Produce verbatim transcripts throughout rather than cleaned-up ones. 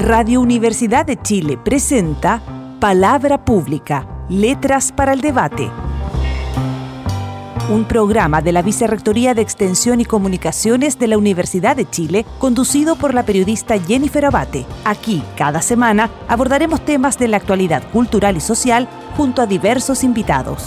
Radio Universidad de Chile presenta Palabra Pública, Letras para el Debate. Un programa de la Vicerrectoría de Extensión y Comunicaciones de la Universidad de Chile, conducido por la periodista Jennifer Abate. Aquí, cada semana, abordaremos temas de la actualidad cultural y social junto a diversos invitados.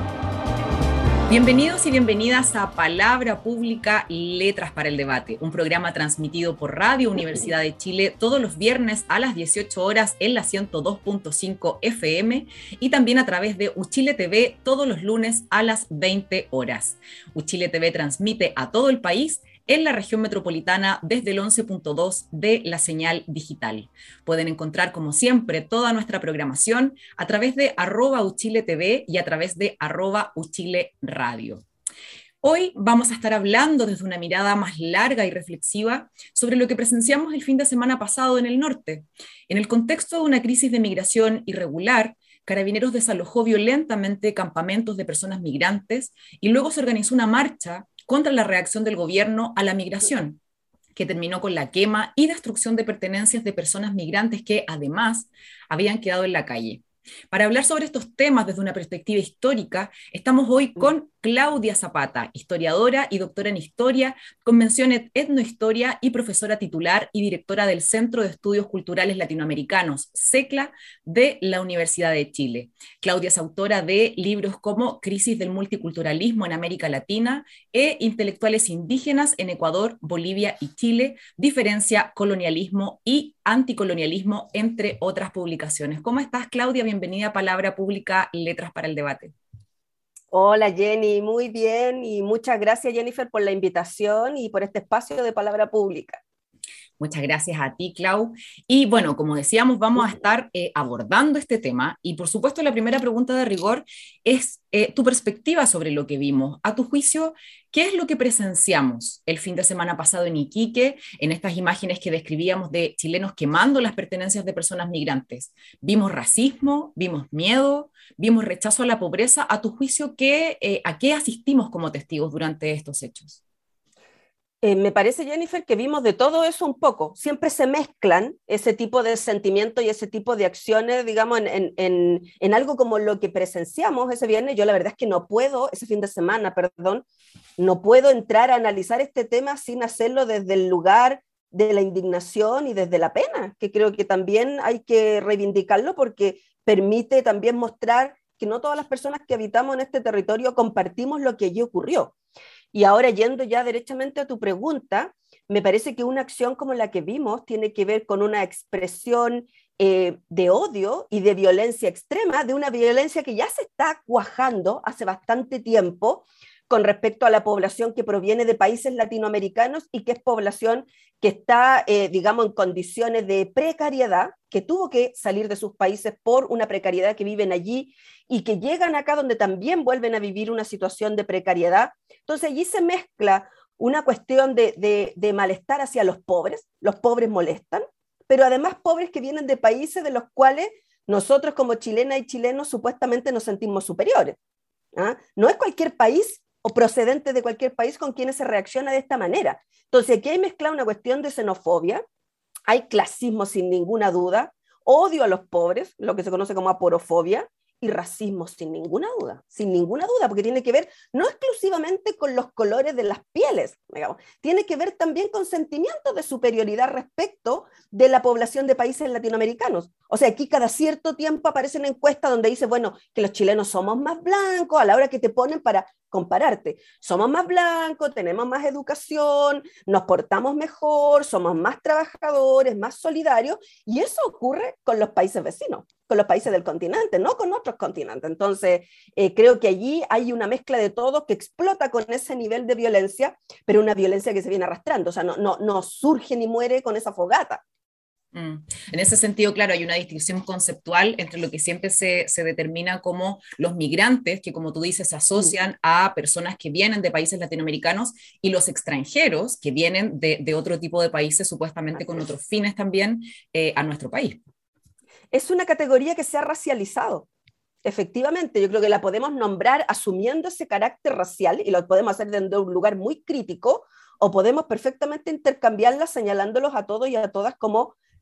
Bienvenidos y bienvenidas a Palabra Pública, Letras para el Debate, un programa transmitido por Radio Universidad de Chile todos los viernes a las dieciocho horas en la ciento dos punto cinco F M y también a través de Uchile T V todos los lunes a las veinte horas. Uchile T V transmite a todo el país en la región metropolitana desde el once punto dos de la señal digital. Pueden encontrar, como siempre, toda nuestra programación a través de arroba Uchile T V y a través de arroba Uchile Radio. Hoy vamos a estar hablando desde una mirada más larga y reflexiva sobre lo que presenciamos el fin de semana pasado en el norte. En el contexto de una crisis de migración irregular, Carabineros desalojó violentamente campamentos de personas migrantes y luego se organizó una marcha contra la reacción del gobierno a la migración, que terminó con la quema y destrucción de pertenencias de personas migrantes que, además, habían quedado en la calle. Para hablar sobre estos temas desde una perspectiva histórica, estamos hoy con Claudia Zapata, historiadora y doctora en Historia, con mención en Etnohistoria y profesora titular y directora del Centro de Estudios Culturales Latinoamericanos, CECLA, de la Universidad de Chile. Claudia es autora de libros como Crisis del multiculturalismo en América Latina e Intelectuales indígenas en Ecuador, Bolivia y Chile, Diferencia, Colonialismo y Anticolonialismo, entre otras publicaciones. ¿Cómo estás, Claudia? Bienvenida a Palabra Pública, Letras para el Debate. Hola Jenny, muy bien y muchas gracias Jennifer por la invitación y por este espacio de Palabra Pública. Muchas gracias a ti, Clau. Y bueno, como decíamos, vamos a estar eh, abordando este tema y por supuesto la primera pregunta de rigor es eh, tu perspectiva sobre lo que vimos. A tu juicio, ¿qué es lo que presenciamos el fin de semana pasado en Iquique, en estas imágenes que describíamos de chilenos quemando las pertenencias de personas migrantes? ¿Vimos racismo? ¿Vimos miedo? ¿Vimos rechazo a la pobreza? A tu juicio, ¿qué, eh, ¿a qué asistimos como testigos durante estos hechos? Eh, me parece, Jennifer, que vimos de todo eso un poco. Siempre se mezclan ese tipo de sentimientos y ese tipo de acciones, digamos, en, en, en, en algo como lo que presenciamos ese viernes. Yo la verdad es que no puedo, ese fin de semana, perdón, no puedo entrar a analizar este tema sin hacerlo desde el lugar de la indignación y desde la pena, que creo que también hay que reivindicarlo porque permite también mostrar que no todas las personas que habitamos en este territorio compartimos lo que allí ocurrió. Y ahora, yendo ya derechamente a tu pregunta, me parece que una acción como la que vimos tiene que ver con una expresión eh, de odio y de violencia extrema, de una violencia que ya se está cuajando hace bastante tiempo con respecto a la población que proviene de países latinoamericanos y que es población que está, eh, digamos, en condiciones de precariedad, que tuvo que salir de sus países por una precariedad que viven allí y que llegan acá donde también vuelven a vivir una situación de precariedad. Entonces allí se mezcla una cuestión de, de, de malestar hacia los pobres, los pobres molestan, pero además pobres que vienen de países de los cuales nosotros como chilenas y chilenos supuestamente nos sentimos superiores. ¿Ah? No es cualquier país o procedente de cualquier país con quienes se reacciona de esta manera. Entonces aquí hay mezclada una cuestión de xenofobia, hay clasismo sin ninguna duda, odio a los pobres, lo que se conoce como aporofobia, y racismo sin ninguna duda, sin ninguna duda, porque tiene que ver no exclusivamente con los colores de las pieles, digamos, tiene que ver también con sentimientos de superioridad respecto de la población de países latinoamericanos. O sea, aquí cada cierto tiempo aparecen encuestas donde dice, bueno, que los chilenos somos más blancos, a la hora que te ponen para compararte, somos más blancos, tenemos más educación, nos portamos mejor, somos más trabajadores, más solidarios, y eso ocurre con los países vecinos, con los países del continente, no con otros continentes. Entonces, eh, creo que allí hay una mezcla de todo que explota con ese nivel de violencia, pero una violencia que se viene arrastrando, o sea, no, no, no surge ni muere con esa fogata. Mm. En ese sentido, claro, hay una distinción conceptual entre lo que siempre se, se determina como los migrantes, que como tú dices, se asocian a personas que vienen de países latinoamericanos, y los extranjeros, que vienen de, de otro tipo de países, supuestamente con otros fines también, eh, a nuestro país. Es una categoría que se ha racializado. Efectivamente, yo creo que la podemos nombrar asumiendo ese carácter racial, y lo podemos hacer desde un lugar muy crítico, o podemos perfectamente intercambiarla señalándolos a todos y a todas como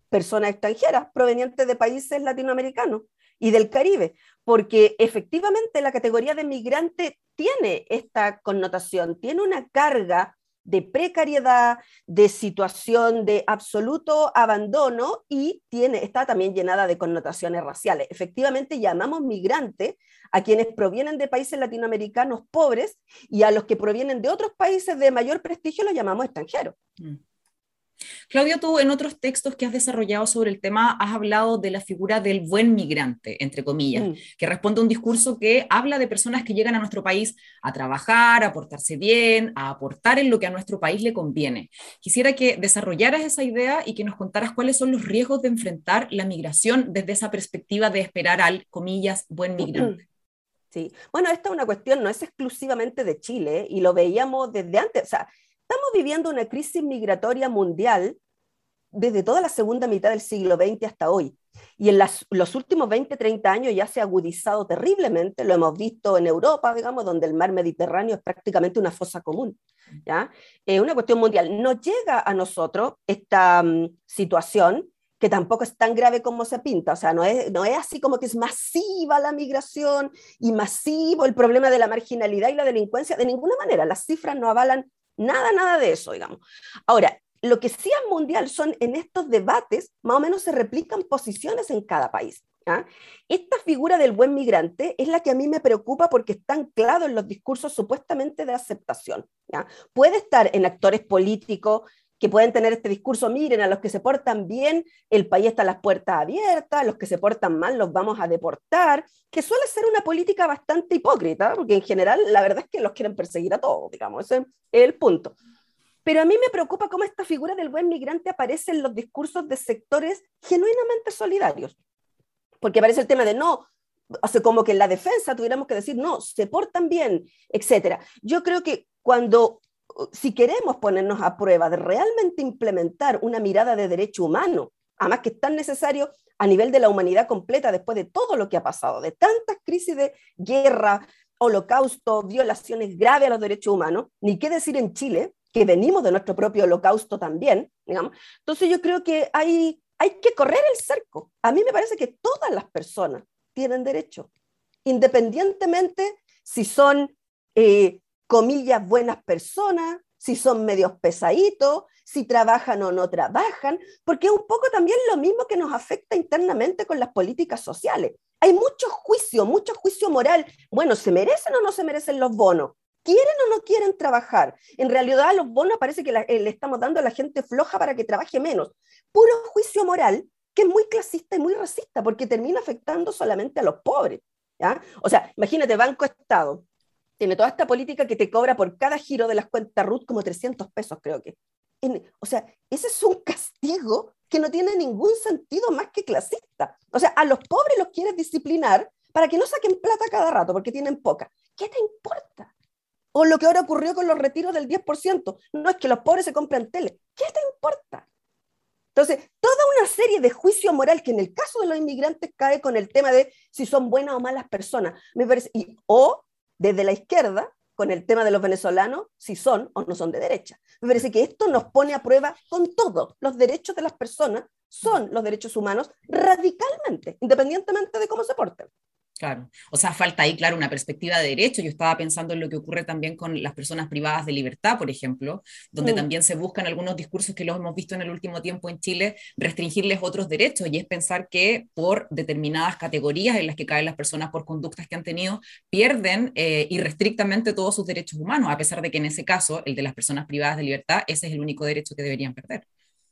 personas extranjeras provenientes de países latinoamericanos y del Caribe, porque efectivamente la categoría de migrante tiene esta connotación, tiene una carga de precariedad, de situación de absoluto abandono y tiene, está también llenada de connotaciones raciales. Efectivamente llamamos migrantes a quienes provienen de países latinoamericanos pobres y a los que provienen de otros países de mayor prestigio los llamamos extranjeros. Mm. Claudio, tú en otros textos que has desarrollado sobre el tema has hablado de la figura del buen migrante, entre comillas, mm. que responde a un discurso que habla de personas que llegan a nuestro país a trabajar, a portarse bien, a aportar en lo que a nuestro país le conviene. Quisiera que desarrollaras esa idea y que nos contaras cuáles son los riesgos de enfrentar la migración desde esa perspectiva de esperar al, comillas, buen migrante. Sí, bueno, esta es una cuestión, no es exclusivamente de Chile, y lo veíamos desde antes, o sea, estamos viviendo una crisis migratoria mundial desde toda la segunda mitad del siglo veinte hasta hoy. Y en las, los últimos veinte, treinta años ya se ha agudizado terriblemente, lo hemos visto en Europa, digamos, donde el mar Mediterráneo es prácticamente una fosa común. ¿Ya? Es una cuestión mundial. No llega a nosotros esta um, situación, que tampoco es tan grave como se pinta, o sea, no es, no es así como que es masiva la migración y masivo el problema de la marginalidad y la delincuencia, de ninguna manera, las cifras no avalan nada, nada de eso, digamos. Ahora, lo que sí es mundial son en estos debates, más o menos se replican posiciones en cada país. ¿Ya? Esta figura del buen migrante es la que a mí me preocupa porque está anclado en los discursos supuestamente de aceptación. ¿Ya? Puede estar en actores políticos que pueden tener este discurso, miren, a los que se portan bien, el país está a las puertas abiertas, a los que se portan mal los vamos a deportar, que suele ser una política bastante hipócrita, porque en general la verdad es que los quieren perseguir a todos, digamos, ese es el punto. Pero a mí me preocupa cómo esta figura del buen migrante aparece en los discursos de sectores genuinamente solidarios, porque aparece el tema de no, o sea, como que en la defensa tuviéramos que decir, no, se portan bien, etcétera. Yo creo que cuando si queremos ponernos a prueba de realmente implementar una mirada de derecho humano, además que es tan necesario a nivel de la humanidad completa después de todo lo que ha pasado, de tantas crisis de guerra, holocausto, violaciones graves a los derechos humanos, ni qué decir en Chile, que venimos de nuestro propio holocausto también, digamos. Entonces yo creo que hay, hay que correr el cerco. A mí me parece que todas las personas tienen derecho, independientemente si son... Eh, comillas, buenas personas, si son medios pesaditos, si trabajan o no trabajan, porque es un poco también lo mismo que nos afecta internamente con las políticas sociales. Hay mucho juicio, mucho juicio moral. Bueno, ¿se merecen o no se merecen los bonos? ¿Quieren o no quieren trabajar? En realidad los bonos parece que la, eh, le estamos dando a la gente floja para que trabaje menos. Puro juicio moral que es muy clasista y muy racista, porque termina afectando solamente a los pobres. ¿Ya? O sea, imagínate, Banco Estado, tiene toda esta política que te cobra por cada giro de las cuentas R U T como trescientos pesos, creo que. En, o sea, ese es un castigo que no tiene ningún sentido más que clasista. O sea, a los pobres los quieres disciplinar para que no saquen plata cada rato porque tienen poca. ¿Qué te importa? O lo que ahora ocurrió con los retiros del diez por ciento. No es que los pobres se compren tele. ¿Qué te importa? Entonces, toda una serie de juicio moral que en el caso de los inmigrantes cae con el tema de si son buenas o malas personas. Me parece, y, o desde la izquierda, con el tema de los venezolanos, si son o no son de derecha. Me parece que esto nos pone a prueba con todo. Los derechos de las personas son los derechos humanos radicalmente, independientemente de cómo se porten. Claro, o sea, falta ahí, claro, una perspectiva de derecho. Yo estaba pensando en lo que ocurre también con las personas privadas de libertad, por ejemplo, donde mm. también se buscan algunos discursos que los hemos visto en el último tiempo en Chile, restringirles otros derechos, y es pensar que por determinadas categorías en las que caen las personas por conductas que han tenido, pierden eh, irrestrictamente todos sus derechos humanos, a pesar de que en ese caso, el de las personas privadas de libertad, ese es el único derecho que deberían perder.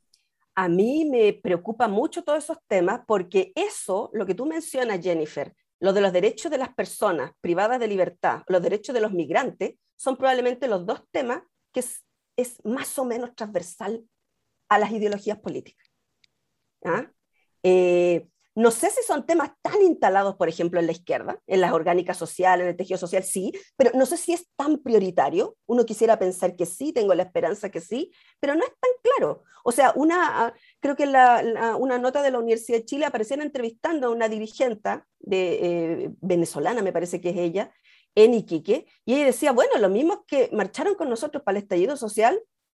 A mí me preocupa mucho todos esos temas, porque eso, lo que tú mencionas, Jennifer, lo de los derechos de las personas privadas de libertad, los derechos de los migrantes, son probablemente los dos temas que es, es más o menos transversal a las ideologías políticas. ¿Ah? Eh, no sé si son temas tan instalados, por ejemplo, en la izquierda, en las orgánicas sociales, en el tejido social, sí, pero no sé si es tan prioritario. Uno quisiera pensar que sí, tengo la esperanza que sí, pero no es tan claro. O sea, una, creo que la, la, una nota de la Universidad de Chile aparecían entrevistando a una dirigente de, eh, venezolana, me parece que es ella, en Iquique, y ella decía, bueno, los mismos que marcharon con nosotros para el estallido social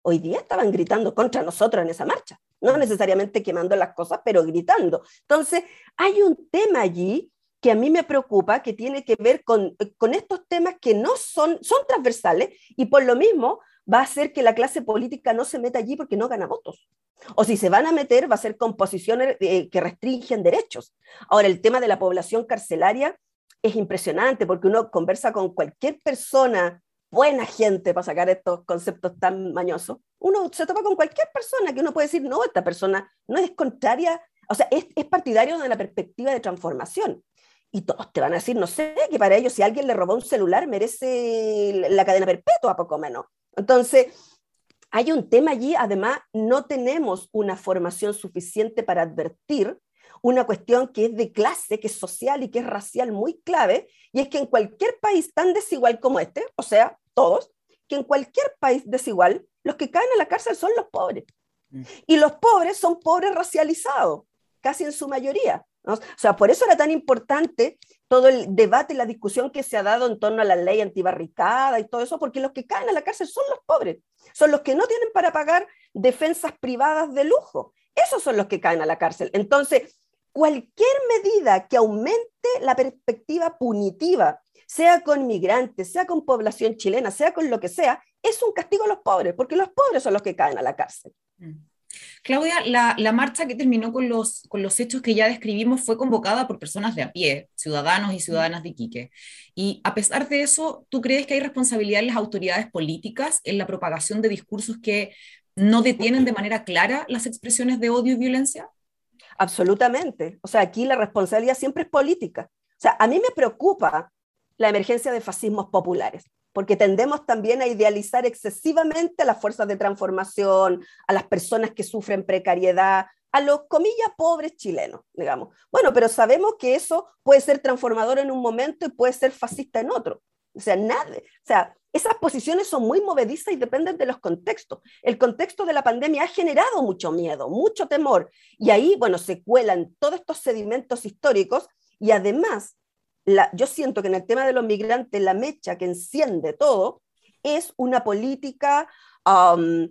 hoy día estaban gritando contra nosotros en esa marcha, no necesariamente quemando las cosas, pero gritando. Entonces, hay un tema allí que a mí me preocupa, que tiene que ver con, con estos temas que no son, son transversales, y por lo mismo va a hacer que la clase política no se meta allí porque no gana votos. O si se van a meter, va a ser con posiciones eh, que restringen derechos. Ahora, el tema de la población carcelaria es impresionante, porque uno conversa con cualquier persona, buena gente, para sacar estos conceptos tan mañosos, uno se topa con cualquier persona que uno puede decir, no, esta persona no es contraria, o sea, es, es partidario de la perspectiva de transformación. Y todos te van a decir, no sé, que para ellos si alguien le robó un celular merece la cadena perpetua, poco menos. Entonces, hay un tema allí, además, no tenemos una formación suficiente para advertir una cuestión que es de clase, que es social y que es racial muy clave, y es que en cualquier país tan desigual como este, o sea, todos, que en cualquier país desigual, los que caen en la cárcel son los pobres. Mm. Y los pobres son pobres racializados, casi en su mayoría, ¿no? O sea, por eso era tan importante todo el debate y la discusión que se ha dado en torno a la ley antibarricada y todo eso, porque los que caen a la cárcel son los pobres, son los que no tienen para pagar defensas privadas de lujo, esos son los que caen a la cárcel. Entonces, cualquier medida que aumente la perspectiva punitiva, sea con migrantes, sea con población chilena, sea con lo que sea, es un castigo a los pobres, porque los pobres son los que caen a la cárcel. Mm. Claudia, la, la marcha que terminó con los, con los hechos que ya describimos fue convocada por personas de a pie, ciudadanos y ciudadanas de Iquique. Y a pesar de eso, ¿tú crees que hay responsabilidad en las autoridades políticas en la propagación de discursos que no detienen de manera clara las expresiones de odio y violencia? Absolutamente. O sea, aquí la responsabilidad siempre es política. O sea, a mí me preocupa la emergencia de fascismos populares, porque tendemos también a idealizar excesivamente a las fuerzas de transformación, a las personas que sufren precariedad, a los, comillas, pobres chilenos, digamos. Bueno, pero sabemos que eso puede ser transformador en un momento y puede ser fascista en otro. O sea, nada, o sea, esas posiciones son muy movedizas y dependen de los contextos. El contexto de la pandemia ha generado mucho miedo, mucho temor, y ahí, bueno, se cuelan todos estos sedimentos históricos, y además, La, yo siento que en el tema de los migrantes la mecha que enciende todo es una política um,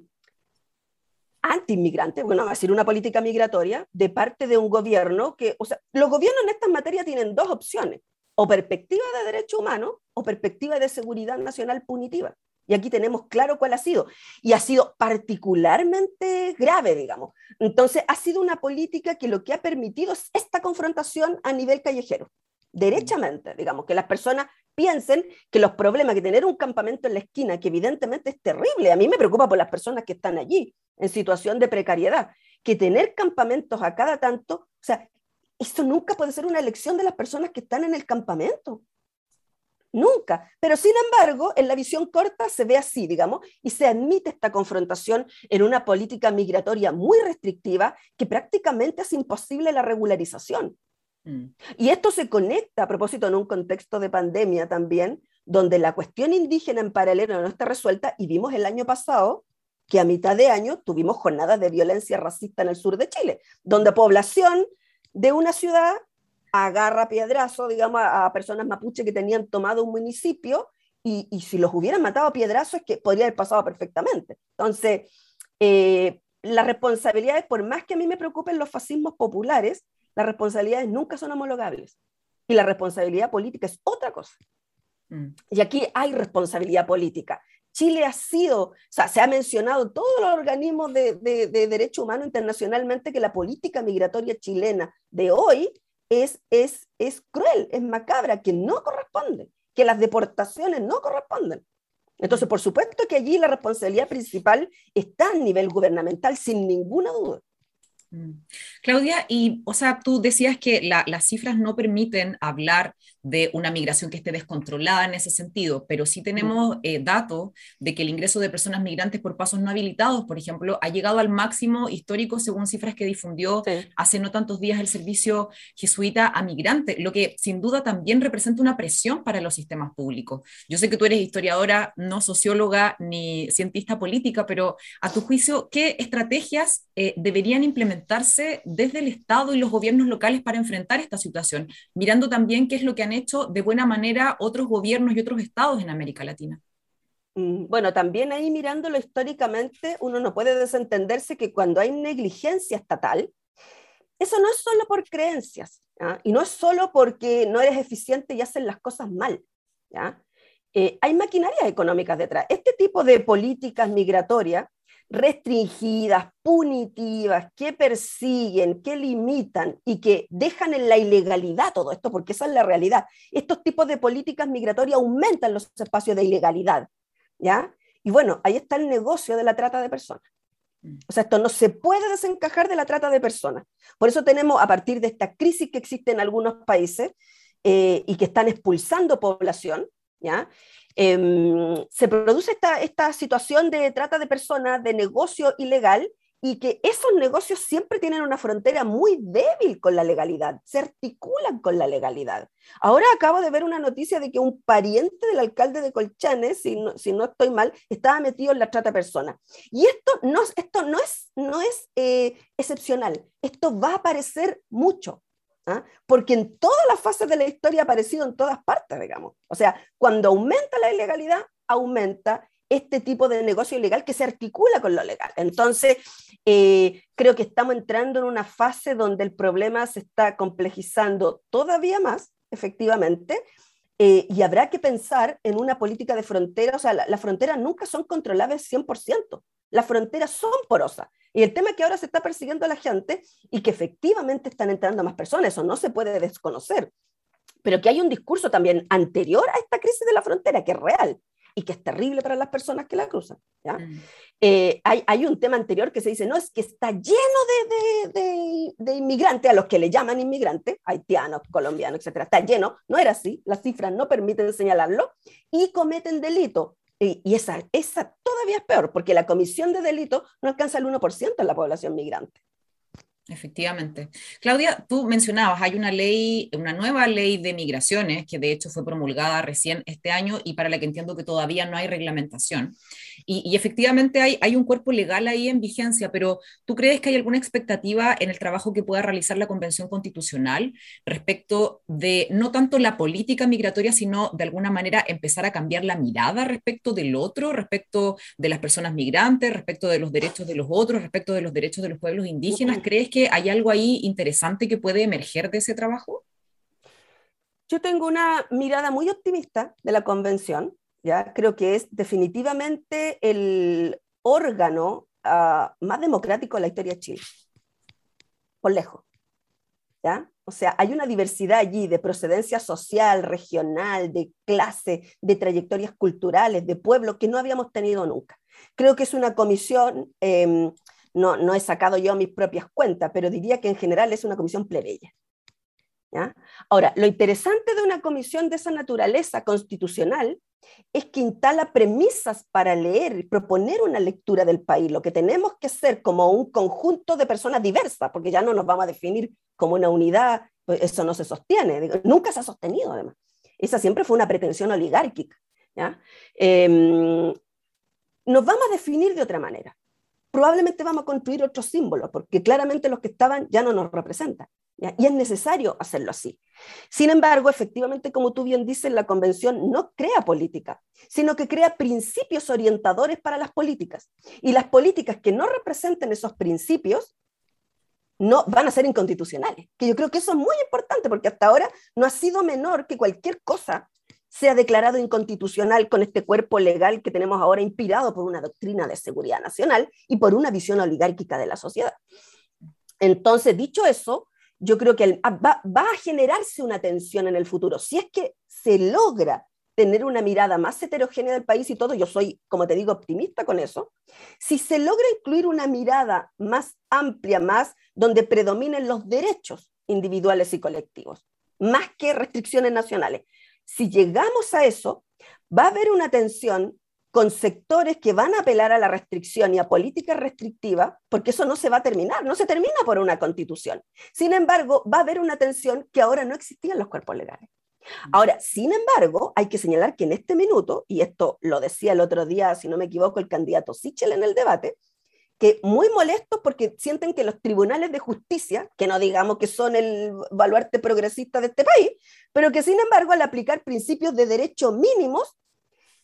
anti-inmigrante, bueno, va a decir una política migratoria de parte de un gobierno que, o sea, los gobiernos en estas materias tienen dos opciones, o perspectiva de derechos humanos o perspectiva de seguridad nacional punitiva. Y aquí tenemos claro cuál ha sido. Y ha sido particularmente grave, digamos. Entonces, ha sido una política que lo que ha permitido es esta confrontación a nivel callejero. Derechamente, digamos, que las personas piensen que los problemas, que tener un campamento en la esquina, que evidentemente es terrible, a mí me preocupa por las personas que están allí, en situación de precariedad, que tener campamentos a cada tanto, o sea, esto nunca puede ser una elección de las personas que están en el campamento, nunca, pero sin embargo, en la visión corta se ve así, digamos, y se admite esta confrontación en una política migratoria muy restrictiva que prácticamente hace imposible la regularización. Mm. Y esto se conecta, a propósito, en un contexto de pandemia también, donde la cuestión indígena en paralelo no está resuelta, y vimos el año pasado que a mitad de año tuvimos jornadas de violencia racista en el sur de Chile, donde población de una ciudad agarra piedrazo, digamos, a, a personas mapuche que tenían tomado un municipio, y, y si los hubieran matado a piedrazo es que podría haber pasado perfectamente. Entonces, eh, las responsabilidades, por más que a mí me preocupen los fascismos populares, las responsabilidades nunca son homologables, y la responsabilidad política es otra cosa. Mm. Y aquí hay responsabilidad política. Chile ha sido, o sea, se ha mencionado todos los organismos de, de, de derecho humano internacionalmente que la política migratoria chilena de hoy es, es, es cruel, es macabra, que no corresponde, que las deportaciones no corresponden. Entonces, por supuesto que allí la responsabilidad principal está a nivel gubernamental, sin ninguna duda. Claudia, y o sea, tú decías que la, las cifras no permiten hablar de una migración que esté descontrolada en ese sentido, pero sí tenemos eh, datos de que el ingreso de personas migrantes por pasos no habilitados, por ejemplo, ha llegado al máximo histórico según cifras que difundió sí. hace no tantos días el servicio jesuita a migrantes, lo que sin duda también representa una presión para los sistemas públicos. Yo sé que tú eres historiadora, no socióloga ni cientista política, pero a tu juicio, ¿qué estrategias eh, deberían implementarse desde el Estado y los gobiernos locales para enfrentar esta situación, mirando también qué es lo que han hecho de buena manera otros gobiernos y otros estados en América Latina? Bueno, también ahí mirándolo históricamente, uno no puede desentenderse que cuando hay negligencia estatal, eso no es solo por creencias, ¿ya? Y no es solo porque no eres eficiente y haces las cosas mal, ¿ya? Eh, hay maquinarias económicas detrás. Este tipo de políticas migratorias restringidas, punitivas, que persiguen, que limitan y que dejan en la ilegalidad todo esto, porque esa es la realidad. Estos tipos de políticas migratorias aumentan los espacios de ilegalidad, ¿ya? Y bueno, ahí está el negocio de la trata de personas. O sea, esto no se puede desencajar de la trata de personas. Por eso tenemos, a partir de esta crisis que existe en algunos países eh, y que están expulsando población, ¿ya? Eh, se produce esta, esta situación de trata de personas, de negocio ilegal, y que esos negocios siempre tienen una frontera muy débil con la legalidad, se articulan con la legalidad. Ahora acabo de ver una noticia de que un pariente del alcalde de Colchane, si no, si no estoy mal, estaba metido en la trata de personas. Y esto no, esto no es, no es eh, excepcional, esto va a aparecer mucho. ¿Ah? Porque en todas las fases de la historia ha aparecido en todas partes, digamos. O sea, cuando aumenta la ilegalidad, aumenta este tipo de negocio ilegal que se articula con lo legal. Entonces, eh, creo que estamos entrando en una fase donde el problema se está complejizando todavía más, efectivamente, eh, y habrá que pensar en una política de frontera. O sea, las la fronteras nunca son controlables cien por ciento. Las fronteras son porosas. Y el tema es que ahora se está persiguiendo a la gente y que efectivamente están entrando más personas, eso no se puede desconocer. Pero que hay un discurso también anterior a esta crisis de la frontera, que es real y que es terrible para las personas que la cruzan, ¿ya? Mm. Eh, hay, hay un tema anterior que se dice, no, es que está lleno de, de, de, de inmigrantes, a los que le llaman inmigrantes, haitianos, colombianos, etcétera. Está lleno, no era así, las cifras no permiten señalarlo, y cometen delito. Y, y esa, esa todavía es peor, porque la comisión de delito no alcanza el uno por ciento en la población migrante. Efectivamente. Claudia, tú mencionabas, hay una ley, una nueva ley de migraciones que de hecho fue promulgada recién este año y para la que entiendo que todavía no hay reglamentación. Y, y efectivamente hay, hay un cuerpo legal ahí en vigencia, pero ¿tú crees que hay alguna expectativa en el trabajo que pueda realizar la Convención Constitucional respecto de no tanto la política migratoria, sino de alguna manera empezar a cambiar la mirada respecto del otro, respecto de las personas migrantes, respecto de los derechos de los otros, respecto de los derechos de los pueblos indígenas? ¿Crees que hay algo ahí interesante que puede emerger de ese trabajo? Yo tengo una mirada muy optimista de la convención, ¿ya? Creo que es definitivamente el órgano uh, más democrático de la historia de Chile, por lejos, ¿ya? O sea, hay una diversidad allí de procedencia social, regional, de clase, de trayectorias culturales, de pueblos que no habíamos tenido nunca. Creo que es una comisión... Eh, No, no he sacado yo mis propias cuentas, pero diría que en general es una comisión plebeya, ¿ya? Ahora, lo interesante de una comisión de esa naturaleza constitucional es que instala premisas para leer y proponer una lectura del país. Lo que tenemos que ser como un conjunto de personas diversas, porque ya no nos vamos a definir como una unidad, pues eso no se sostiene, nunca se ha sostenido además. Esa siempre fue una pretensión oligárquica, ¿ya? Eh, nos vamos a definir de otra manera. Probablemente vamos a construir otros símbolos, porque claramente los que estaban ya no nos representan, ¿ya? Y es necesario hacerlo así. Sin embargo, efectivamente, como tú bien dices, la convención no crea política, sino que crea principios orientadores para las políticas. Y las políticas que no representen esos principios no van a ser inconstitucionales, que yo creo que eso es muy importante, porque hasta ahora no ha sido menor que cualquier cosa sea declarado inconstitucional con este cuerpo legal que tenemos ahora, inspirado por una doctrina de seguridad nacional y por una visión oligárquica de la sociedad. Entonces, dicho eso, yo creo que el, va, va a generarse una tensión en el futuro. Si es que se logra tener una mirada más heterogénea del país y todo, yo soy, como te digo, optimista con eso. Si se logra incluir una mirada más amplia, más donde predominen los derechos individuales y colectivos, más que restricciones nacionales, si llegamos a eso, va a haber una tensión con sectores que van a apelar a la restricción y a políticas restrictivas, porque eso no se va a terminar, no se termina por una constitución. Sin embargo, va a haber una tensión que ahora no existía en los cuerpos legales. Ahora, sin embargo, hay que señalar que en este minuto, y esto lo decía el otro día, si no me equivoco, el candidato Sichel en el debate, que muy molestos porque sienten que los tribunales de justicia, que no digamos que son el baluarte progresista de este país, pero que sin embargo al aplicar principios de derecho mínimos,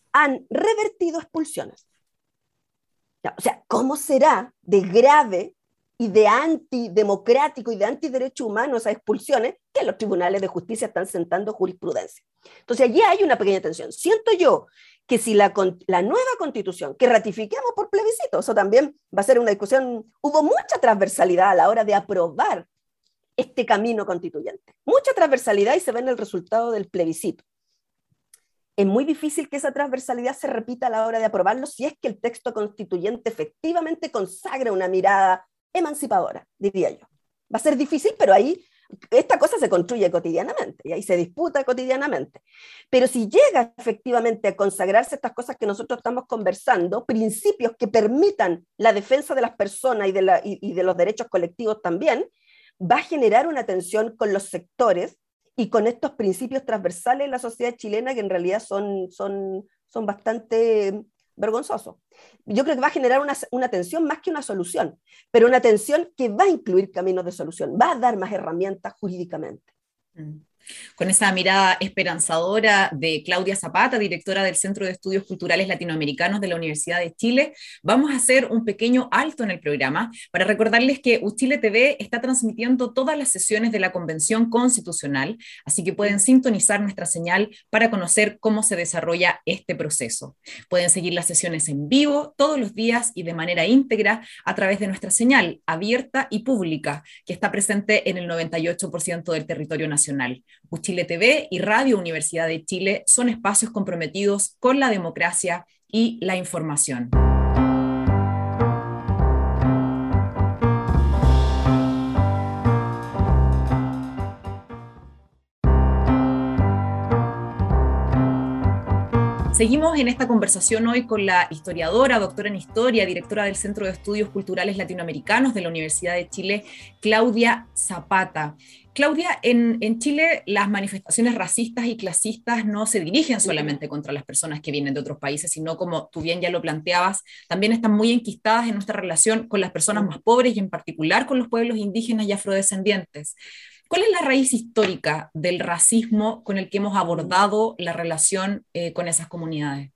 han revertido expulsiones. O sea, ¿cómo será de grave y de antidemocrático y de antiderecho humano esas expulsiones que los tribunales de justicia están sentando jurisprudencia? Entonces allí hay una pequeña tensión. Siento yo que si la, la nueva constitución, que ratifiquemos por plebiscito, eso también va a ser una discusión, hubo mucha transversalidad a la hora de aprobar este camino constituyente, mucha transversalidad, y se ve en el resultado del plebiscito. Es muy difícil que esa transversalidad se repita a la hora de aprobarlo si es que el texto constituyente efectivamente consagra una mirada emancipadora, diría yo. Va a ser difícil, pero ahí esta cosa se construye cotidianamente y ahí se disputa cotidianamente. Pero si llega efectivamente a consagrarse estas cosas que nosotros estamos conversando, principios que permitan la defensa de las personas y de, la, y, y de los derechos colectivos también, va a generar una tensión con los sectores y con estos principios transversales en la sociedad chilena que en realidad son, son, son bastante vergonzosos. Yo creo que va a generar una, una tensión más que una solución, pero una tensión que va a incluir caminos de solución, va a dar más herramientas jurídicamente. Mm. Con esa mirada esperanzadora de Claudia Zapata, directora del Centro de Estudios Culturales Latinoamericanos de la Universidad de Chile, vamos a hacer un pequeño alto en el programa para recordarles que Uchile T V está transmitiendo todas las sesiones de la Convención Constitucional, así que pueden sintonizar nuestra señal para conocer cómo se desarrolla este proceso. Pueden seguir las sesiones en vivo todos los días y de manera íntegra a través de nuestra señal abierta y pública, que está presente en el noventa y ocho por ciento del territorio nacional. Uchile T V y Radio Universidad de Chile son espacios comprometidos con la democracia y la información. Seguimos en esta conversación hoy con la historiadora, doctora en historia, directora del Centro de Estudios Culturales Latinoamericanos de la Universidad de Chile, Claudia Zapata. Claudia, en, en Chile las manifestaciones racistas y clasistas no se dirigen solamente contra las personas que vienen de otros países, sino, como tú bien ya lo planteabas, también están muy enquistadas en nuestra relación con las personas más pobres y en particular con los pueblos indígenas y afrodescendientes. ¿Cuál es la raíz histórica del racismo con el que hemos abordado la relación eh, con esas comunidades?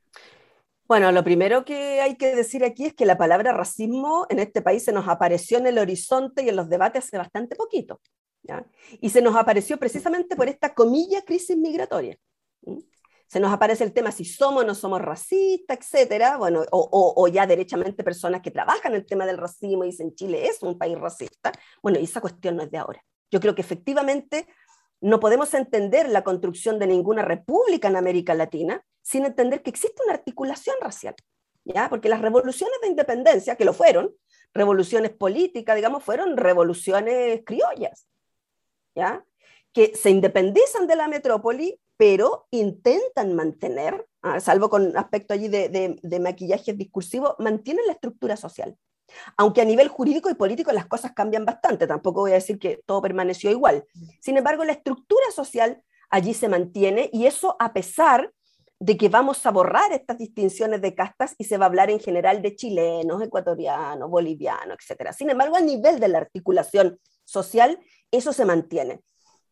Bueno, lo primero que hay que decir aquí es que la palabra racismo en este país se nos apareció en el horizonte y en los debates hace bastante poquito, ¿ya? Y se nos apareció precisamente por esta comilla crisis migratoria. ¿Sí? Se nos aparece el tema si somos o no somos racistas, etcétera, bueno, o, o, o ya derechamente personas que trabajan el tema del racismo y dicen Chile es un país racista. Bueno, y esa cuestión no es de ahora. Yo creo que efectivamente no podemos entender la construcción de ninguna república en América Latina sin entender que existe una articulación racial, ¿ya? Porque las revoluciones de independencia, que lo fueron, revoluciones políticas, digamos, fueron revoluciones criollas, ¿ya? Que se independizan de la metrópoli, pero intentan mantener, ah, salvo con aspecto allí de, de, de maquillaje discursivo, mantienen la estructura social. Aunque a nivel jurídico y político las cosas cambian bastante, tampoco voy a decir que todo permaneció igual. Sin embargo, la estructura social allí se mantiene, y eso a pesar de que vamos a borrar estas distinciones de castas y se va a hablar en general de chilenos, ecuatorianos, bolivianos, etcétera. Sin embargo, a nivel de la articulación social, eso se mantiene.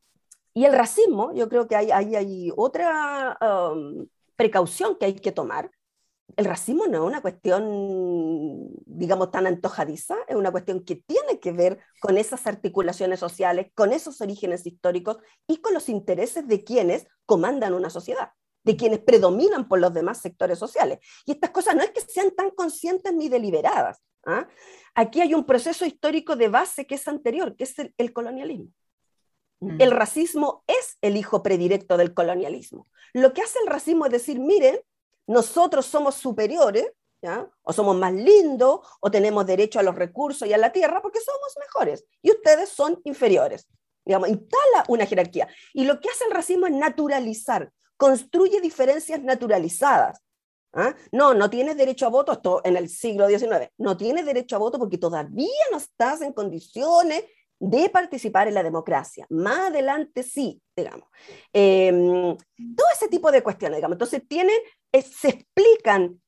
Y el racismo, yo creo que hay, hay, hay otra um, precaución que hay que tomar. El racismo no es una cuestión, digamos, tan antojadiza, es una cuestión que tiene que ver con esas articulaciones sociales, con esos orígenes históricos y con los intereses de quienes comandan una sociedad, de quienes predominan por los demás sectores sociales. Y estas cosas no es que sean tan conscientes ni deliberadas, ¿ah? Aquí hay un proceso histórico de base que es anterior, que es el, el colonialismo. Mm. El racismo es el hijo predirecto del colonialismo. Lo que hace el racismo es decir, miren, nosotros somos superiores, ¿ya? O somos más lindos, o tenemos derecho a los recursos y a la tierra porque somos mejores, y ustedes son inferiores. Digamos, instala una jerarquía. Y lo que hace el racismo es naturalizar, construye diferencias naturalizadas. ¿Ah? No, no tienes derecho a voto, esto en el siglo diecinueve, no tienes derecho a voto porque todavía no estás en condiciones de participar en la democracia. Más adelante sí, digamos. Eh, todo ese tipo de cuestiones, digamos. Entonces tienen, eh, se explican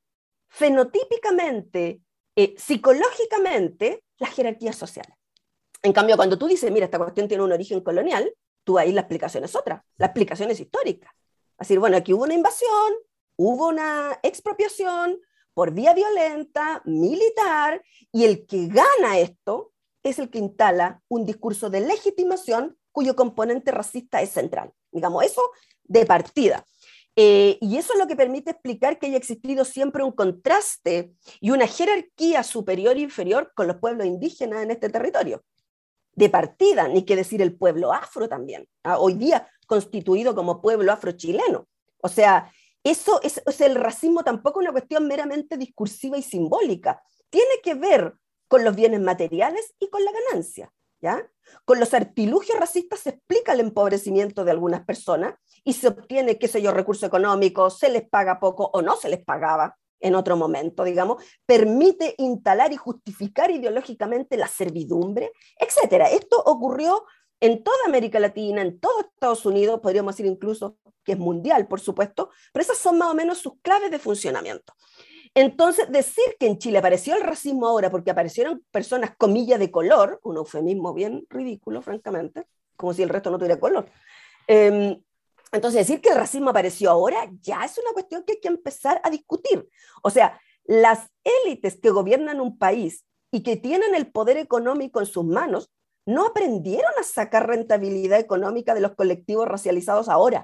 fenotípicamente, eh, psicológicamente, las jerarquías sociales. En cambio, cuando tú dices, mira, esta cuestión tiene un origen colonial, tú ahí la explicación es otra, la explicación es histórica. Es decir, bueno, aquí hubo una invasión, hubo una expropiación por vía violenta, militar, y el que gana esto es el que instala un discurso de legitimación cuyo componente racista es central. Digamos, eso de partida. Eh, y eso es lo que permite explicar que haya existido siempre un contraste y una jerarquía superior e inferior con los pueblos indígenas en este territorio. De partida, ni que decir el pueblo afro también, ¿ah? Hoy día constituido como pueblo afrochileno. O sea, eso es, es el racismo tampoco una cuestión meramente discursiva y simbólica. Tiene que ver con los bienes materiales y con la ganancia, ¿ya? Con los artilugios racistas se explica el empobrecimiento de algunas personas y se obtiene, qué sé yo, recursos económicos, se les paga poco o no se les pagaba en otro momento, digamos, permite instalar y justificar ideológicamente la servidumbre, etcétera. Esto ocurrió en toda América Latina, en todo Estados Unidos, podríamos decir incluso que es mundial, por supuesto, pero esas son más o menos sus claves de funcionamiento. Entonces, decir que en Chile apareció el racismo ahora porque aparecieron personas, comillas, de color, un eufemismo bien ridículo, francamente, como si el resto no tuviera color. Eh, entonces, decir que el racismo apareció ahora ya es una cuestión que hay que empezar a discutir. O sea, las élites que gobiernan un país y que tienen el poder económico en sus manos no aprendieron a sacar rentabilidad económica de los colectivos racializados ahora.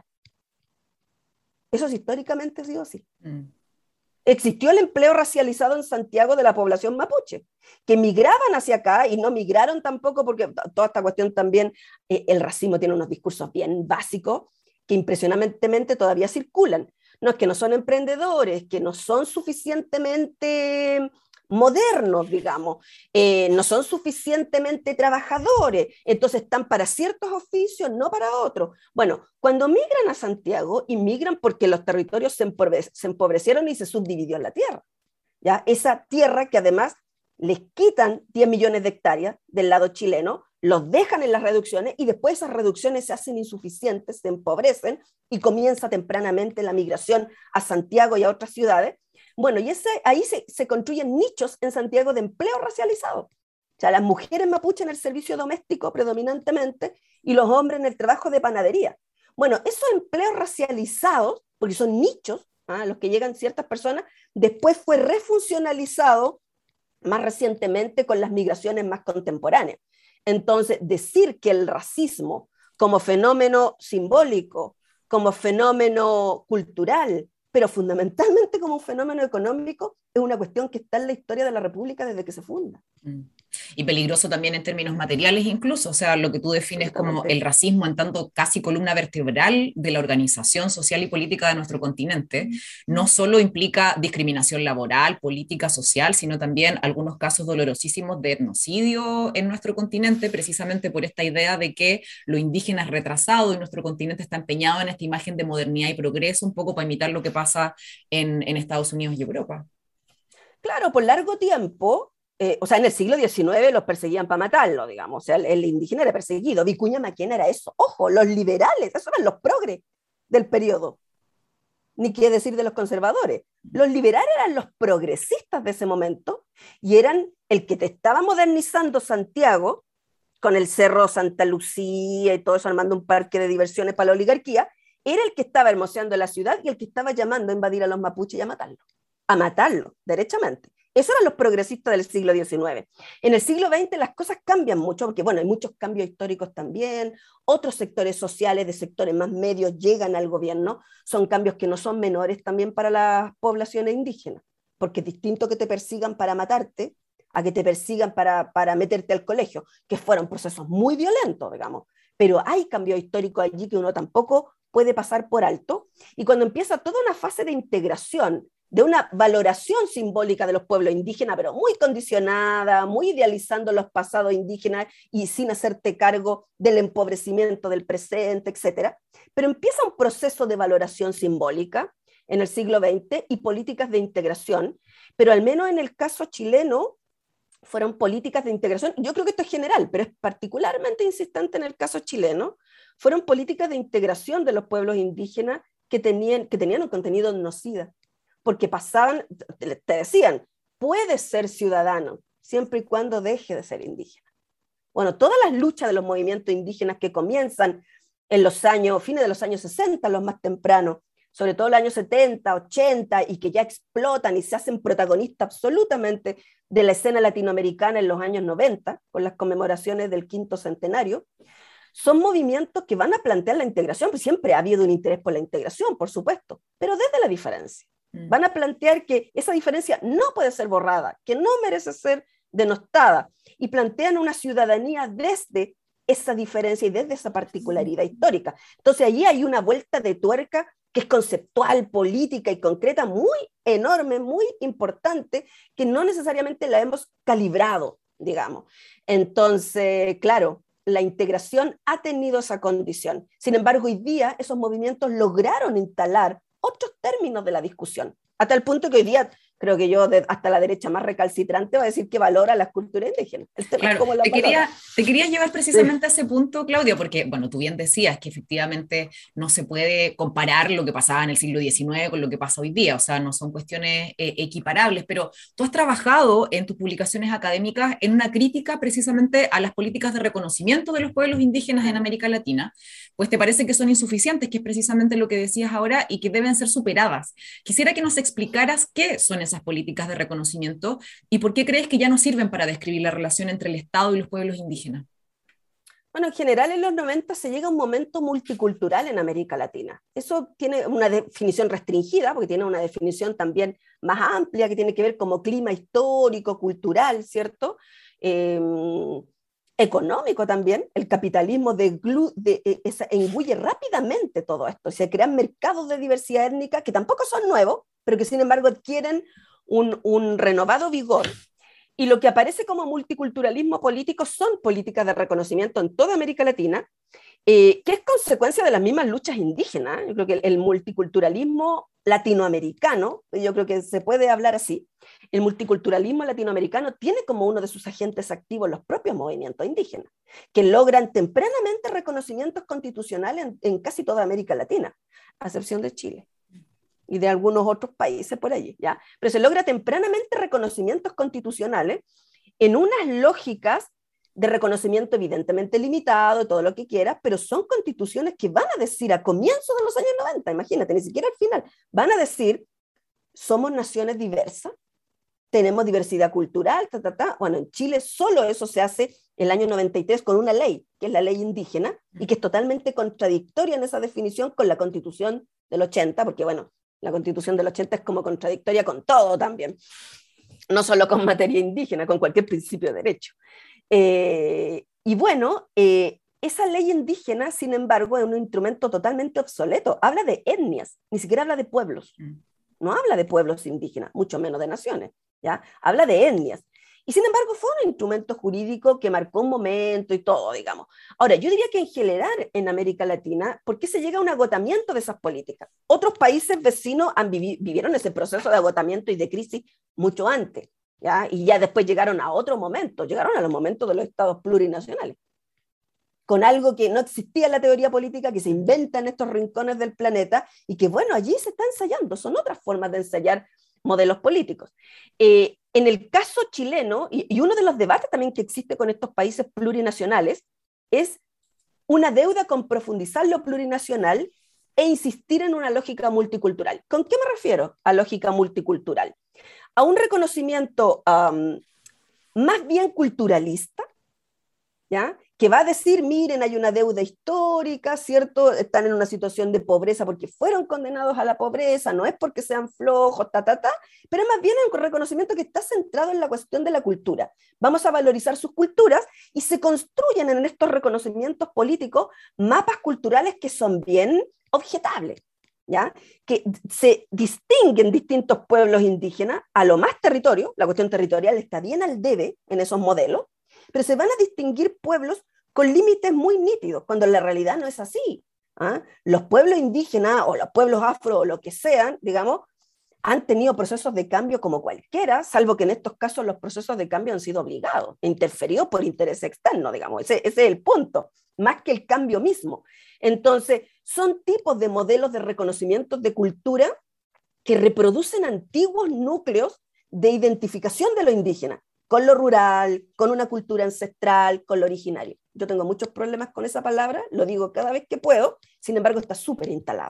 Eso es históricamente ha sido así. Mm. Existió el empleo racializado en Santiago de la población mapuche, que migraban hacia acá y no migraron tampoco porque toda esta cuestión también, eh, el racismo tiene unos discursos bien básicos que impresionantemente todavía circulan. No es que no son emprendedores, que no son suficientemente modernos, digamos, eh, no son suficientemente trabajadores, entonces están para ciertos oficios, no para otros. Bueno, cuando migran a Santiago, inmigran porque los territorios se, empobre se empobrecieron y se subdividió la tierra, ¿ya? Esa tierra que además les quitan diez millones de hectáreas del lado chileno, los dejan en las reducciones y después esas reducciones se hacen insuficientes, se empobrecen y comienza tempranamente la migración a Santiago y a otras ciudades. Bueno, y ese, ahí se, se construyen nichos en Santiago de empleo racializado. O sea, las mujeres mapuche en el servicio doméstico predominantemente y los hombres en el trabajo de panadería. Bueno, esos empleos racializados, porque son nichos, ¿ah? a los que llegan ciertas personas, después fue refuncionalizado más recientemente con las migraciones más contemporáneas. Entonces, decir que el racismo como fenómeno simbólico, como fenómeno cultural, pero fundamentalmente como un fenómeno económico, es una cuestión que está en la historia de la República desde que se funda. Y peligroso también en términos materiales incluso, o sea, lo que tú defines como el racismo en tanto casi columna vertebral de la organización social y política de nuestro continente, no solo implica discriminación laboral, política, social, sino también algunos casos dolorosísimos de etnocidio en nuestro continente, precisamente por esta idea de que lo indígena es retrasado y nuestro continente está empeñado en esta imagen de modernidad y progreso, un poco para imitar lo que pasa en, en Estados Unidos y Europa. Claro, por largo tiempo, Eh, o sea, en el siglo diecinueve los perseguían para matarlo, digamos, o sea, el, el indígena era perseguido. Vicuña Maquena era eso. Ojo, los liberales, esos eran los progres del periodo. Ni qué decir de los conservadores. Los liberales eran los progresistas de ese momento y eran el que te estaba modernizando Santiago con el Cerro Santa Lucía y todo eso, armando un parque de diversiones para la oligarquía, era el que estaba hermoseando la ciudad y el que estaba llamando a invadir a los mapuches y a matarlo. A matarlo, derechamente. Esos eran los progresistas del siglo diecinueve. En el siglo veinte las cosas cambian mucho, porque bueno, hay muchos cambios históricos también, otros sectores sociales de sectores más medios llegan al gobierno, son cambios que no son menores también para las poblaciones indígenas, porque es distinto que te persigan para matarte a que te persigan para, para meterte al colegio, que fueron procesos muy violentos, digamos, pero hay cambios históricos allí que uno tampoco puede pasar por alto, y cuando empieza toda una fase de integración, de una valoración simbólica de los pueblos indígenas, pero muy condicionada, muy idealizando los pasados indígenas y sin hacerte cargo del empobrecimiento del presente, etcétera. Pero empieza un proceso de valoración simbólica en el siglo veinte y políticas de integración, pero al menos en el caso chileno fueron políticas de integración, yo creo que esto es general, pero es particularmente insistente en el caso chileno, fueron políticas de integración de los pueblos indígenas que tenían, que tenían un contenido etnocida, porque pasaban, te decían, puedes ser ciudadano siempre y cuando deje de ser indígena. Bueno, todas las luchas de los movimientos indígenas que comienzan en los años, fines de los años sesenta, los más tempranos, sobre todo en los años setenta, ochenta, y que ya explotan y se hacen protagonistas absolutamente de la escena latinoamericana en los años noventa, con las conmemoraciones del quinto centenario, son movimientos que van a plantear la integración, pues siempre ha habido un interés por la integración, por supuesto, pero desde la diferencia. Mm. Van a plantear que esa diferencia no puede ser borrada, que no merece ser denostada, y plantean una ciudadanía desde esa diferencia y desde esa particularidad histórica. Entonces allí hay una vuelta de tuerca que es conceptual, política y concreta, muy enorme, muy importante, que no necesariamente la hemos calibrado, digamos. Entonces, claro, la integración ha tenido esa condición. Sin embargo, hoy día esos movimientos lograron instalar otros términos de la discusión, hasta el punto que hoy día creo que yo, de, hasta la derecha más recalcitrante, va a decir que valora las culturas indígenas. El tema claro, es cómo la te, quería, te quería llevar precisamente sí. a ese punto, Claudia, porque, bueno, tú bien decías que efectivamente no se puede comparar lo que pasaba en el siglo diecinueve con lo que pasa hoy día, o sea, no son cuestiones eh, equiparables, pero tú has trabajado en tus publicaciones académicas en una crítica precisamente a las políticas de reconocimiento de los pueblos indígenas en América Latina, pues te parece que son insuficientes, que es precisamente lo que decías ahora, y que deben ser superadas. Quisiera que nos explicaras qué son esas políticas de reconocimiento y por qué crees que ya no sirven para describir la relación entre el Estado y los pueblos indígenas. Bueno, en general en los noventa se llega a un momento multicultural en América Latina. Eso tiene una definición restringida, porque tiene una definición también más amplia, que tiene que ver como clima histórico, cultural, ¿cierto? Eh, económico también. El capitalismo de, de, de, esa, engulle rápidamente todo esto. Se crean mercados de diversidad étnica que tampoco son nuevos, pero que sin embargo adquieren un, un renovado vigor. Y lo que aparece como multiculturalismo político son políticas de reconocimiento en toda América Latina, eh, que es consecuencia de las mismas luchas indígenas. Yo creo que el, el multiculturalismo latinoamericano, yo creo que se puede hablar así, el multiculturalismo latinoamericano tiene como uno de sus agentes activos los propios movimientos indígenas, que logran tempranamente reconocimientos constitucionales en, en casi toda América Latina, a excepción de Chile y de algunos otros países por allí, ¿ya? Pero se logra tempranamente reconocimientos constitucionales en unas lógicas de reconocimiento evidentemente limitado, todo lo que quieras, pero son constituciones que van a decir a comienzos de los años noventa, imagínate, ni siquiera al final, van a decir, somos naciones diversas, tenemos diversidad cultural, ta, ta, ta. Bueno, en Chile solo eso se hace en el año noventa y tres con una ley, que es la ley indígena, y que es totalmente contradictoria en esa definición con la Constitución del ochenta, porque bueno, la Constitución del ochenta es como contradictoria con todo también, no solo con materia indígena, con cualquier principio de derecho. Eh, y bueno, eh, esa ley indígena, sin embargo, es un instrumento totalmente obsoleto. Habla de etnias, ni siquiera habla de pueblos. No habla de pueblos indígenas, mucho menos de naciones, ¿ya? Habla de etnias. Y sin embargo fue un instrumento jurídico que marcó un momento y todo, digamos. Ahora, yo diría que en general en América Latina, ¿por qué se llega a un agotamiento de esas políticas? Otros países vecinos han vivi- vivieron ese proceso de agotamiento y de crisis mucho antes, ¿ya? Y ya después llegaron a otro momento, llegaron a los momentos de los estados plurinacionales, con algo que no existía en la teoría política, que se inventa en estos rincones del planeta, y que bueno, allí se está ensayando, son otras formas de ensayar modelos políticos. Eh, en el caso chileno, y, y uno de los debates también que existe con estos países plurinacionales, es una deuda con profundizar lo plurinacional e insistir en una lógica multicultural. ¿Con qué me refiero a lógica multicultural? A un reconocimiento um, más bien culturalista, ¿ya? Que va a decir, miren, hay una deuda histórica, ¿cierto? Están en una situación de pobreza porque fueron condenados a la pobreza, no es porque sean flojos, ta, ta, ta, pero más bien es un reconocimiento que está centrado en la cuestión de la cultura. Vamos a valorizar sus culturas y se construyen en estos reconocimientos políticos mapas culturales que son bien objetables, ¿ya? Que se distinguen distintos pueblos indígenas a lo más territorio, la cuestión territorial está bien al debe en esos modelos, pero se van a distinguir pueblos con límites muy nítidos, cuando en la realidad no es así. ¿Ah? Los pueblos indígenas o los pueblos afro o lo que sean, digamos, han tenido procesos de cambio como cualquiera, salvo que en estos casos los procesos de cambio han sido obligados, interferidos por interés externo, digamos, ese, ese es el punto, más que el cambio mismo. Entonces, son tipos de modelos de reconocimiento de cultura que reproducen antiguos núcleos de identificación de lo indígena, con lo rural, con una cultura ancestral, con lo originario. Yo tengo muchos problemas con esa palabra, lo digo cada vez que puedo, sin embargo está súper instalado.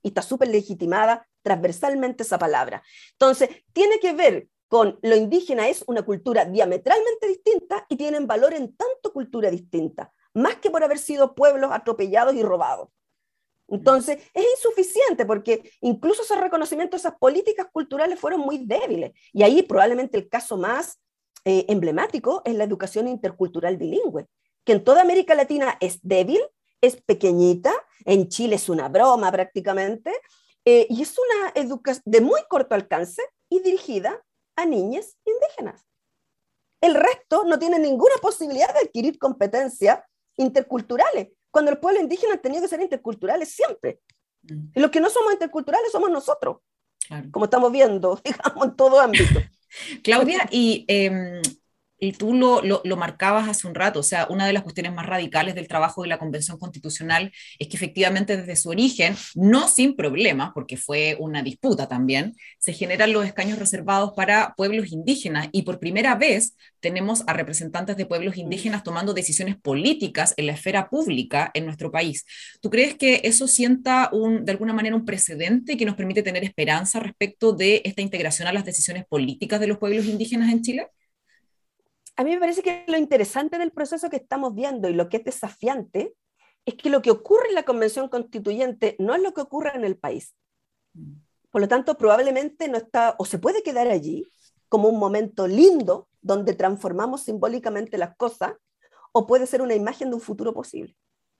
y está súper legitimada transversalmente esa palabra. Entonces, tiene que ver con lo indígena, es una cultura diametralmente distinta y tienen valor en tanto cultura distinta, más que por haber sido pueblos atropellados y robados. Entonces, es insuficiente porque incluso esos reconocimientos, esas políticas culturales fueron muy débiles. Y ahí probablemente el caso más eh, emblemático es la educación intercultural bilingüe, que en toda América Latina es débil, es pequeñita, en Chile es una broma prácticamente, eh, y es una educación de muy corto alcance y dirigida a niñas indígenas. El resto no tiene ninguna posibilidad de adquirir competencias interculturales, cuando los pueblos indígenas han tenido que ser interculturales siempre. Y los que no somos interculturales somos nosotros, claro, como estamos viendo, digamos, en todo ámbito. Claudia, y, eh, y tú lo, lo, lo marcabas hace un rato, o sea, una de las cuestiones más radicales del trabajo de la Convención Constitucional es que efectivamente desde su origen, no sin problemas, porque fue una disputa también, se generan los escaños reservados para pueblos indígenas, y por primera vez tenemos a representantes de pueblos indígenas tomando decisiones políticas en la esfera pública en nuestro país. ¿Tú crees que eso sienta un, de alguna manera un precedente que nos permite tener esperanza respecto de esta integración a las decisiones políticas de los pueblos indígenas en Chile? A mí me parece que lo interesante del proceso que estamos viendo y lo que es desafiante es que lo que ocurre en la Convención Constituyente no es lo que ocurre en el país. Por lo tanto, probablemente no está, o se puede quedar allí como un momento lindo donde transformamos simbólicamente las cosas, o puede ser una imagen de un futuro posible.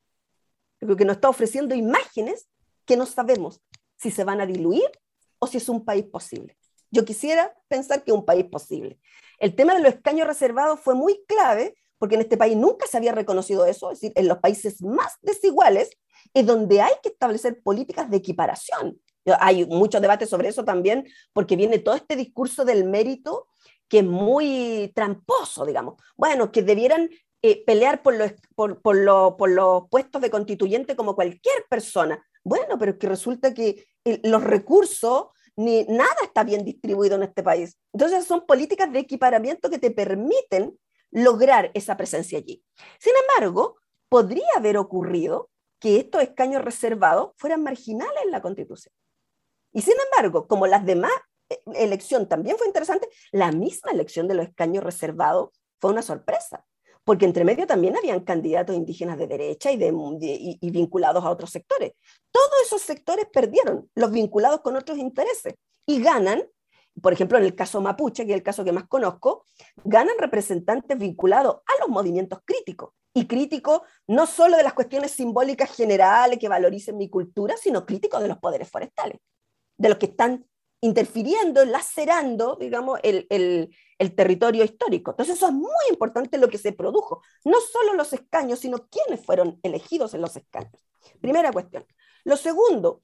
Creo que nos está ofreciendo imágenes que no sabemos si se van a diluir o si es un país posible. Yo quisiera pensar que es un país posible. El tema de los escaños reservados fue muy clave, porque en este país nunca se había reconocido eso, es decir, en los países más desiguales es donde hay que establecer políticas de equiparación. Hay muchos debates sobre eso también, porque viene todo este discurso del mérito que es muy tramposo, digamos. Bueno, que debieran eh, pelear por los, por, por, lo, por los puestos de constituyente como cualquier persona. Bueno, pero es que resulta que eh, los recursos, ni nada está bien distribuido en este país. Entonces son políticas de equiparamiento que te permiten lograr esa presencia allí. Sin embargo, podría haber ocurrido que estos escaños reservados fueran marginales en la Constitución. Y sin embargo, como las demás elección también fue interesante, la misma elección de los escaños reservados fue una sorpresa, porque entre medio también habían candidatos indígenas de derecha y, de, de, y, y vinculados a otros sectores. Todos esos sectores perdieron, los vinculados con otros intereses, y ganan, por ejemplo, en el caso mapuche, que es el caso que más conozco, ganan representantes vinculados a los movimientos críticos, y críticos no solo de las cuestiones simbólicas generales que valoricen mi cultura, sino críticos de los poderes forestales, de los que están interfiriendo, lacerando, digamos, el, el, el territorio histórico. Entonces eso es muy importante lo que se produjo. No solo los escaños, sino quiénes fueron elegidos en los escaños. Primera cuestión. Lo segundo,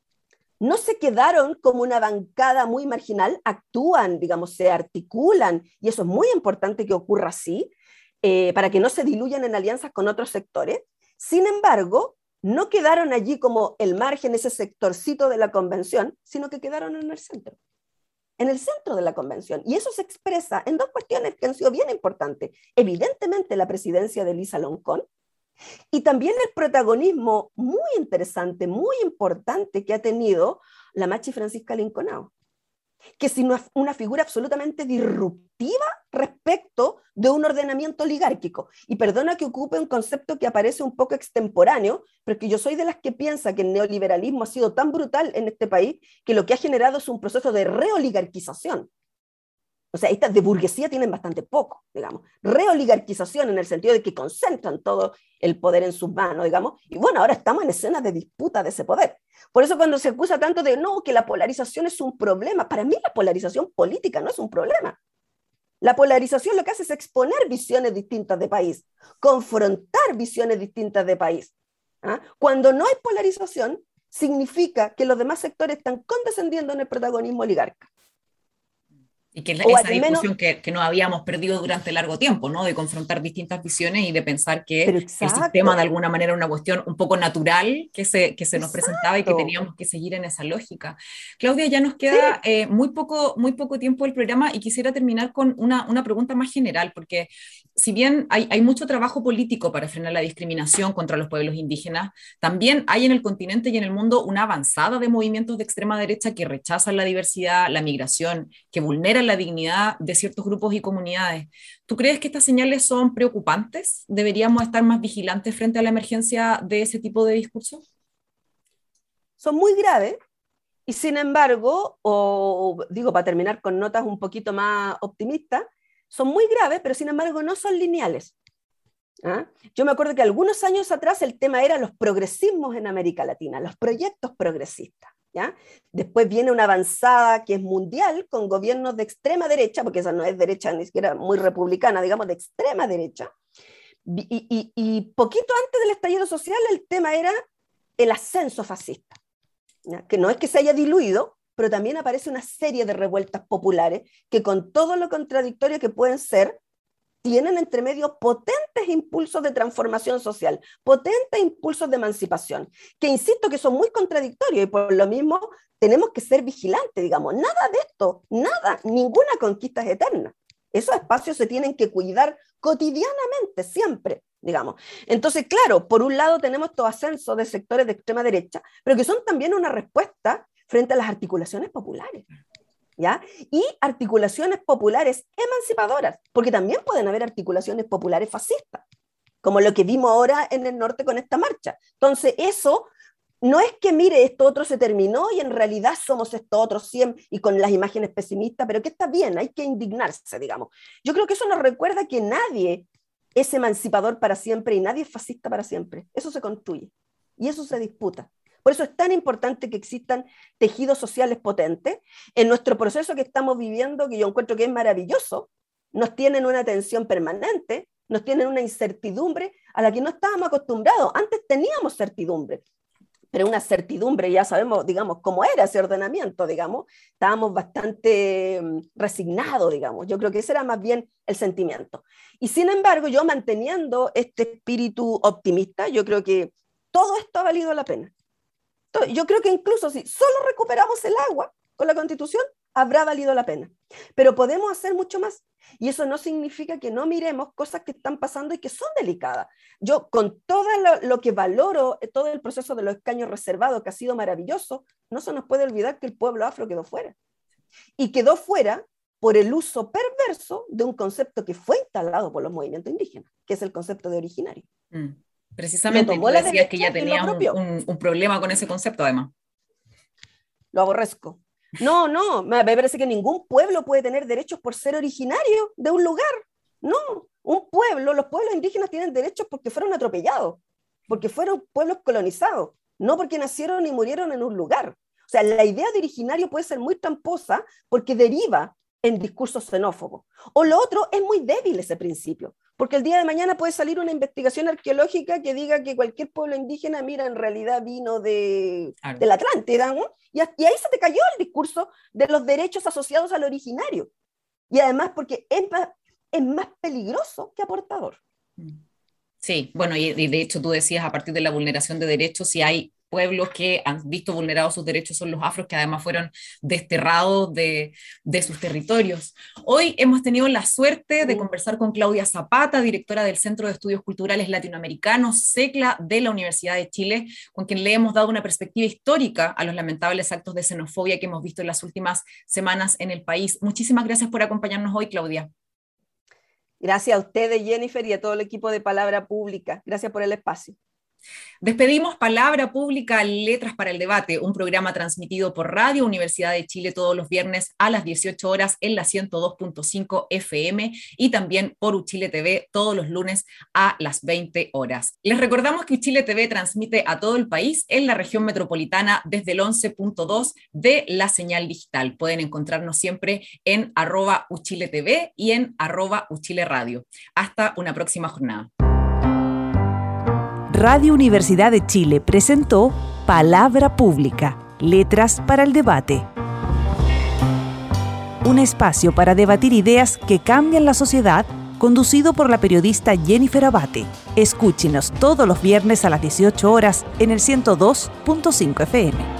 no se quedaron como una bancada muy marginal, actúan, digamos, se articulan, y eso es muy importante que ocurra así, eh, para que no se diluyan en alianzas con otros sectores. Sin embargo, no quedaron allí como el margen, ese sectorcito de la convención, sino que quedaron en el centro, en el centro de la convención. Y eso se expresa en dos cuestiones que han sido bien importantes. Evidentemente la presidencia de Elisa Loncón, y también el protagonismo muy interesante, muy importante que ha tenido la Machi Francisca Linconao, que es una, una figura absolutamente disruptiva respecto de un ordenamiento oligárquico. Y perdona que ocupe un concepto que aparece un poco extemporáneo, pero que yo soy de las que piensa que el neoliberalismo ha sido tan brutal en este país que lo que ha generado es un proceso de reoligarquización. O sea, estas de burguesía tienen bastante poco, digamos. Reoligarquización en el sentido de que concentran todo el poder en sus manos, digamos. Y bueno, ahora estamos en escenas de disputa de ese poder. Por eso cuando se acusa tanto de, no, que la polarización es un problema, para mí la polarización política no es un problema. La polarización lo que hace es exponer visiones distintas de país, confrontar visiones distintas de país. ¿Ah? Cuando no hay polarización, significa que los demás sectores están condescendiendo en el protagonismo oligarca. Y que es O esa al menos, discusión que, que nos habíamos perdido durante largo tiempo, ¿no? De confrontar distintas visiones y de pensar que pero el sistema de exacto, alguna manera era una cuestión un poco natural que se, que se nos presentaba y que exacto. teníamos que seguir en esa lógica. Claudia, ya nos Sí, queda eh, muy poco, muy poco tiempo del programa y quisiera terminar con una, una pregunta más general, porque si bien hay, hay mucho trabajo político para frenar la discriminación contra los pueblos indígenas, también hay en el continente y en el mundo una avanzada de movimientos de extrema derecha que rechazan la diversidad, la migración, que vulneran la dignidad de ciertos grupos y comunidades. ¿Tú crees que estas señales son preocupantes? ¿Deberíamos estar más vigilantes frente a la emergencia de ese tipo de discursos? son muy graves y sin embargo, o digo para terminar con notas un poquito más optimistas, son muy graves, pero sin embargo no son lineales. ¿Ah? Yo me acuerdo que algunos años atrás el tema era los progresismos en América Latina, los proyectos progresistas. ¿Ya? Después viene una avanzada que es mundial con gobiernos de extrema derecha, porque esa no es derecha ni siquiera muy republicana, digamos de extrema derecha. Y, y, y poquito antes del estallido social el tema era el ascenso fascista, ¿ya? Que no es que se haya diluido, pero también aparece una serie de revueltas populares que con todo lo contradictorio que pueden ser, tienen entre medio potentes impulsos de transformación social, potentes impulsos de emancipación, que insisto que son muy contradictorios y por lo mismo tenemos que ser vigilantes, digamos, nada de esto, nada, ninguna conquista es eterna. Esos espacios se tienen que cuidar cotidianamente, siempre, digamos. Entonces, claro, por un lado tenemos estos ascensos de sectores de extrema derecha, pero que son también una respuesta frente a las articulaciones populares. ¿Ya? Y articulaciones populares emancipadoras, porque también pueden haber articulaciones populares fascistas, como lo que vimos ahora en el norte con esta marcha. Entonces, eso no es que, mire, esto otro se terminó y en realidad somos esto otro cien y con las imágenes pesimistas, pero que está bien, hay que indignarse, digamos. Yo creo que eso nos recuerda que nadie es emancipador para siempre y nadie es fascista para siempre. Eso se construye y eso se disputa. Por eso es tan importante que existan tejidos sociales potentes. En nuestro proceso que estamos viviendo, que yo encuentro que es maravilloso, nos tienen una tensión permanente, nos tienen una incertidumbre a la que no estábamos acostumbrados. Antes teníamos certidumbre, pero una certidumbre, ya sabemos, digamos, cómo era ese ordenamiento, digamos, estábamos bastante resignados, digamos. Yo creo que ese era más bien el sentimiento. Y sin embargo, yo manteniendo este espíritu optimista, yo creo que todo esto ha valido la pena. Yo creo que incluso si solo recuperamos el agua con la Constitución, habrá valido la pena. Pero podemos hacer mucho más. Y eso no significa que no miremos cosas que están pasando y que son delicadas. Yo, con todo lo, lo que valoro, todo el proceso de los escaños reservados, que ha sido maravilloso, no se nos puede olvidar que el pueblo afro quedó fuera. Y quedó fuera por el uso perverso de un concepto que fue instalado por los movimientos indígenas, que es el concepto de originario. Mm. Precisamente, tú decías que ya tenías un, un, un problema con ese concepto, además. Lo aborrezco. No, no, me parece que ningún pueblo puede tener derechos por ser originario de un lugar. No, un pueblo, los pueblos indígenas tienen derechos porque fueron atropellados, porque fueron pueblos colonizados, no porque nacieron y murieron en un lugar. O sea, la idea de originario puede ser muy tramposa porque deriva en discursos xenófobos. O lo otro, es muy débil ese principio, porque el día de mañana puede salir una investigación arqueológica que diga que cualquier pueblo indígena, mira, en realidad vino de, claro. de la Atlántida, ¿no? y, y ahí se te cayó el discurso de los derechos asociados al originario. Y además porque es más, es más peligroso que aportador. Sí, bueno, y, y de hecho tú decías, a partir de la vulneración de derechos, si hay pueblos que han visto vulnerados sus derechos son los afros, que además fueron desterrados de, de sus territorios. Hoy hemos tenido la suerte de conversar con Claudia Zapata, directora del Centro de Estudios Culturales Latinoamericanos, CECLA, de la Universidad de Chile, con quien le hemos dado una perspectiva histórica a los lamentables actos de xenofobia que hemos visto en las últimas semanas en el país. Muchísimas gracias por acompañarnos hoy, Claudia. Gracias a ustedes, Jennifer, y a todo el equipo de Palabra Pública. Gracias por el espacio. Despedimos Palabra Pública, Letras para el Debate, un programa transmitido por Radio Universidad de Chile todos los viernes a las dieciocho horas en la ciento dos punto cinco F M y también por Uchile T V todos los lunes a las veinte horas. Les recordamos que Uchile T V transmite a todo el país en la región metropolitana desde el once punto dos de la señal digital. Pueden encontrarnos siempre en arroba Uchile T V y en arroba Uchile Radio. Hasta una próxima jornada. Radio Universidad de Chile presentó Palabra Pública, Letras para el Debate. un espacio para debatir ideas que cambian la sociedad, conducido por la periodista Jennifer Abate. Escúchenos todos los viernes a las dieciocho horas en el ciento dos punto cinco F M.